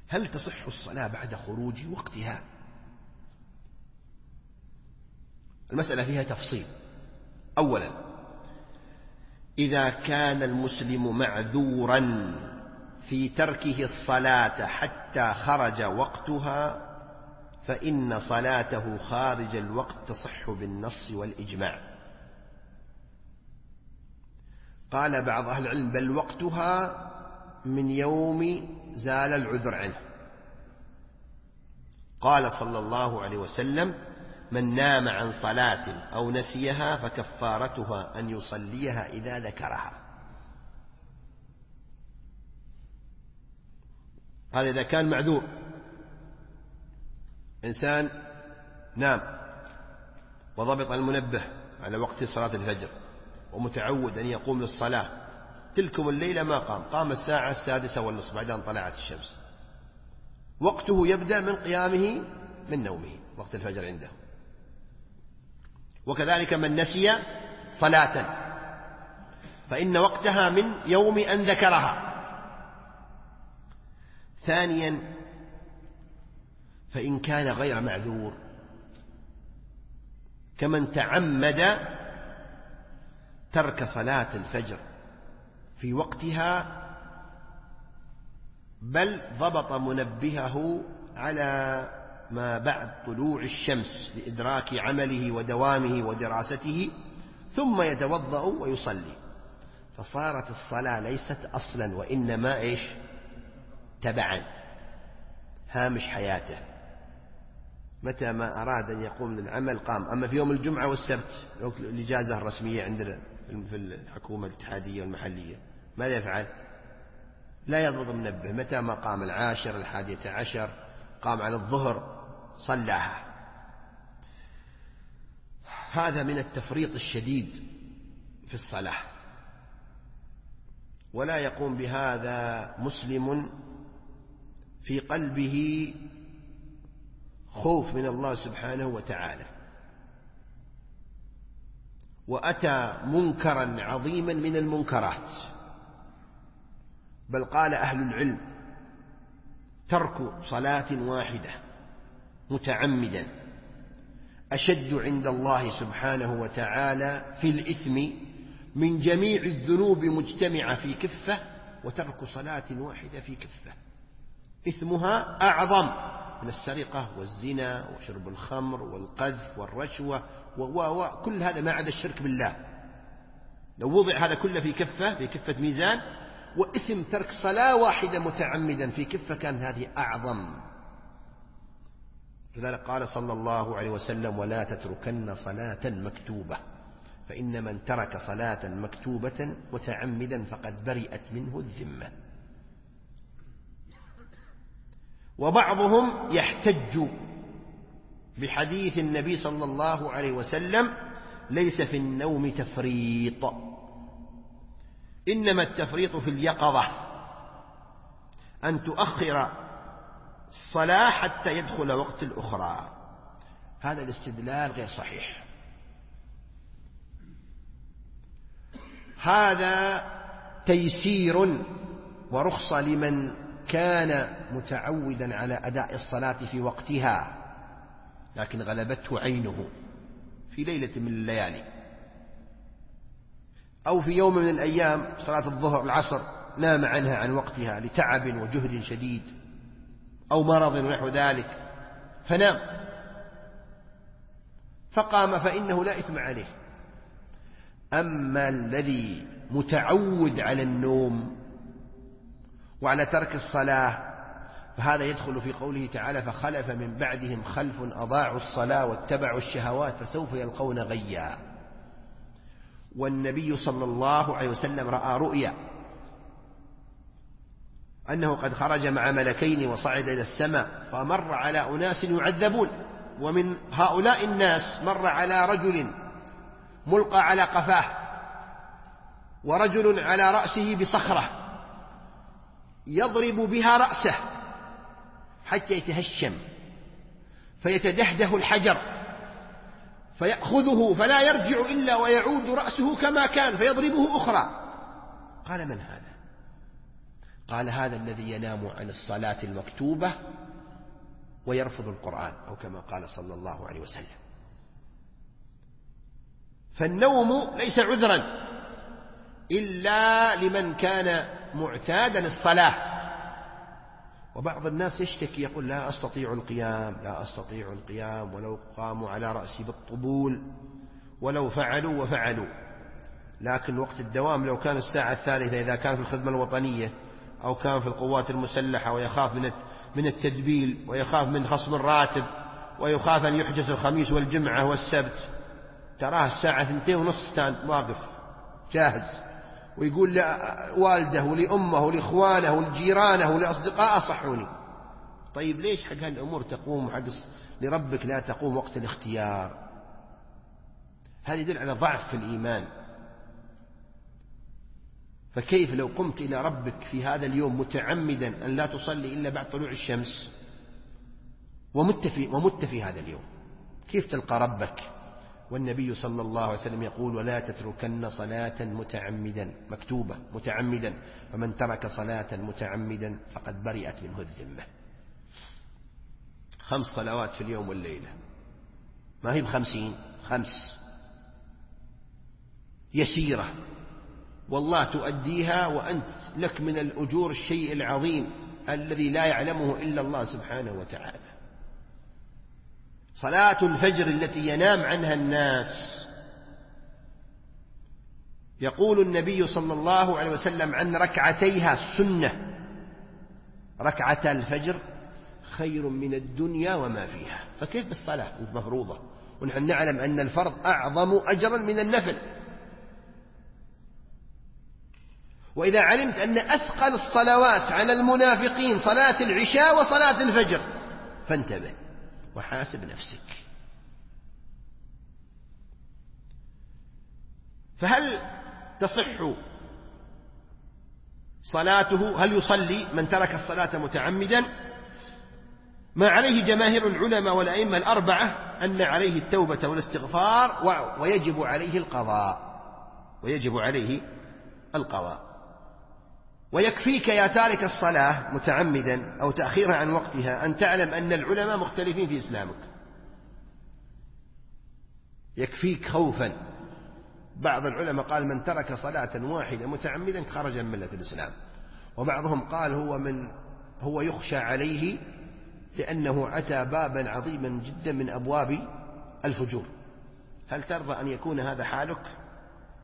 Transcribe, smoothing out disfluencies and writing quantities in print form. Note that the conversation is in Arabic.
هل تصح الصلاة بعد خروج وقتها؟ المسألة فيها تفصيل. أولا، إذا كان المسلم معذورا في تركه الصلاة حتى خرج وقتها فإن صلاته خارج الوقت تصح بالنص والإجماع. قال بعض أهل العلم بل وقتها من يوم زال العذر عنه. قال صلى الله عليه وسلم من نام عن صلاة أو نسيها فكفارتها أن يصليها إذا ذكرها. هذا إذا كان معذور، إنسان نام وضبط المنبه على وقت صلاة الفجر ومتعود أن يقوم للصلاة، تلكم الليلة ما قام الساعة 6:30 بعد أن طلعت الشمس، وقته يبدأ من قيامه من نومه، وقت الفجر عنده. وكذلك من نسي صلاة فإن وقتها من يوم أن ذكرها. ثانيا، فإن كان غير معذور كمن تعمد ترك صلاة الفجر في وقتها بل ضبط منبهه على ما بعد طلوع الشمس لإدراك عمله ودوامه ودراسته ثم يتوضأ ويصلي، فصارت الصلاة ليست أصلا وإنما تبعا، هامش حياته. متى ما أراد أن يقوم للعمل قام. أما في يوم الجمعة والسبت الإجازة الرسمية عندنا في الحكومة الاتحادية والمحلية ماذا يفعل؟ لا يضبط منبه، متى ما قام 10 11 قام على الظهر صلاها. هذا من التفريط الشديد في الصلاة، ولا يقوم بهذا مسلم في قلبه خوف من الله سبحانه وتعالى، وأتى منكرا عظيما من المنكرات. بل قال أهل العلم ترك صلاة واحدة متعمدا أشد عند الله سبحانه وتعالى في الإثم من جميع الذنوب مجتمعة في كفة، وترك صلاة واحدة في كفة إثمها أعظم من السرقة والزنا وشرب الخمر والقذف والرشوة وكل هذا ما عدا الشرك بالله. لو وضع هذا كله في كفة ميزان، وإثم ترك صلاة واحدة متعمدا في كفة كان هذه أعظم. لذلك قال صلى الله عليه وسلم ولا تتركن صلاة مكتوبة، فإن من ترك صلاة مكتوبة متعمدا فقد برئت منه الذمة. وبعضهم يحتج بحديث النبي صلى الله عليه وسلم ليس في النوم تفريط، إنما التفريط في اليقظة، أن تؤخر الصلاة حتى يدخل وقت الأخرى. هذا الاستدلال غير صحيح. هذا تيسير ورخصة لمن كان متعودا على أداء الصلاة في وقتها لكن غلبته عينه في ليلة من الليالي، أو في يوم من الأيام صلاة الظهر العصر نام عنها عن وقتها لتعب وجهد شديد أو مرض ونحو ذلك فنام فقام فإنه لا إثم عليه. أما الذي متعود على النوم وعلى ترك الصلاة فهذا يدخل في قوله تعالى فخلف من بعدهم خلف أضاعوا الصلاة واتبعوا الشهوات فسوف يلقون غيا. والنبي صلى الله عليه وسلم رأى رؤيا أنه قد خرج مع ملكين وصعد إلى السماء فمر على أناس يعذبون، ومن هؤلاء الناس مر على رجل ملقى على قفاه ورجل على رأسه بصخرة يضرب بها رأسه حتى يتهشم فيتدهده الحجر فيأخذه فلا يرجع إلا ويعود رأسه كما كان فيضربه أخرى. قال من هذا؟ قال هذا الذي ينام عن الصلاة المكتوبة ويرفض القرآن، أو كما قال صلى الله عليه وسلم. فالنوم ليس عذرا إلا لمن كان معتادا الصلاة. وبعض الناس يشتكي يقول لا أستطيع القيام، لا أستطيع القيام، ولو قاموا على رأسي بالطبول، ولو فعلوا وفعلوا. لكن وقت الدوام لو كان الساعة 3 إذا كان في الخدمة الوطنية أو كان في القوات المسلحة ويخاف من التدبيل، ويخاف من خصم الراتب، ويخاف أن يحجز الخميس والجمعة والسبت، تراه الساعة 2:30 واقف جاهز، ويقول لوالده ولأمه ولإخوانه ولجيرانه ولأصدقائه صحوني. طيب ليش حق هالأمور تقوم وحق لربك لا تقوم وقت الاختيار؟ هذا يدل على ضعف في الإيمان. فكيف لو قمت إلى ربك في هذا اليوم متعمدا أن لا تصلي إلا بعد طلوع الشمس ومت في هذا اليوم، كيف تلقى ربك؟ والنبي صلى الله عليه وسلم يقول ولا تتركن صلاة متعمدا مكتوبة متعمدا، فمن ترك صلاة متعمدا فقد برئت منه الذمة. 5 صلوات في اليوم والليلة، ما هي ب50، 5 يسيرة، والله تؤديها وأنت لك من الأجور الشيء العظيم الذي لا يعلمه إلا الله سبحانه وتعالى. صلاة الفجر التي ينام عنها الناس، يقول النبي صلى الله عليه وسلم عن ركعتيها السنة: ركعتا الفجر خير من الدنيا وما فيها. فكيف بالصلاة المفروضة ونحن نعلم أن الفرض أعظم أجرا من النفل؟ وإذا علمت أن أثقل الصلوات على المنافقين صلاة العشاء وصلاة الفجر فانتبه وحاسب نفسك. فهل تصح صلاته؟ هل يصلي من ترك الصلاة متعمدا؟ ما عليه جماهير العلماء والأئمة الأربعة أن عليه التوبة والاستغفار ويجب عليه القضاء. ويكفيك يا تارك الصلاة متعمدا أو تأخيرها عن وقتها أن تعلم أن العلماء مختلفين في إسلامك. يكفيك خوفا. بعض العلماء قال من ترك صلاة واحدة متعمدا خرج من ملة الإسلام، وبعضهم قال هو يخشى عليه لأنه أتى بابا عظيما جدا من أبواب الفجور. هل ترضى أن يكون هذا حالك؟